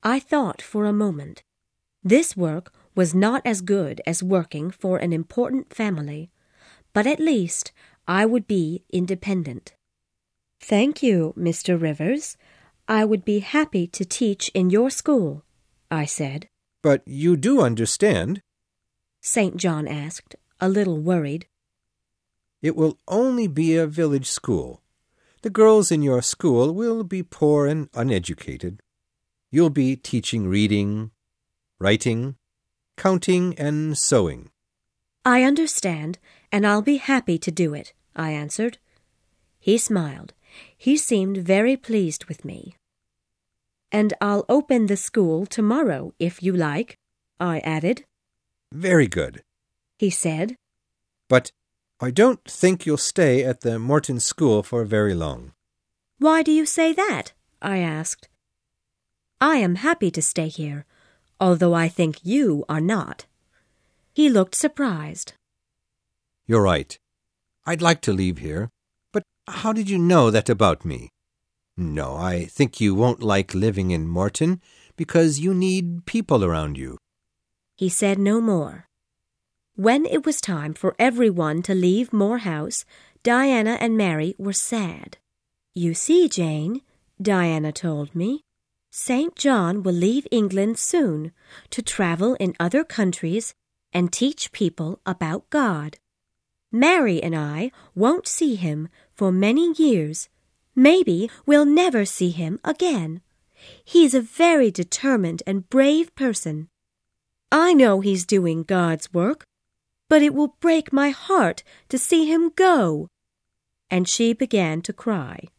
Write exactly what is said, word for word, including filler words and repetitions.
I thought for a moment. This work was not as good as working for an important family, but at least I would be independent. "Thank you, Mister Rivers. I would be happy to teach in your school," I said. "But you do understand?" Saint John asked, a little worried. "It will only be a village school. The girls in your school will be poor and uneducated. You'll be teaching reading, writing, counting, and sewing." "I understand, and I'll be happy to do it," I answered. He smiled. He seemed very pleased with me. "And I'll open the school tomorrow, if you like," I added. "Very good," he said. "But I don't think you'll stay at the Morton School for very long." "Why do you say that?" I asked. "I am happy to stay here, although I think you are not." He looked surprised. "You're right. I'd like to leave here. But how did you know that about me? No, I think you won't like living in Morton because you need people around you." He said no more. When it was time for everyone to leave Moor House, Diana and Mary were sad. "You see, Jane," Diana told me, "Saint John will leave England soon to travel in other countries and teach people about God. Mary and I won't see him for many years. Maybe we'll never see him again. He's a very determined and brave person. I know he's doing God's work, but it will break my heart to see him go." And she began to cry.